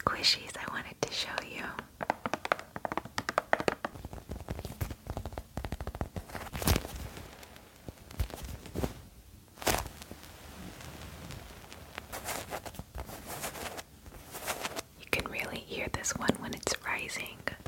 squishies I wanted to show you. You can really hear this one when it's rising.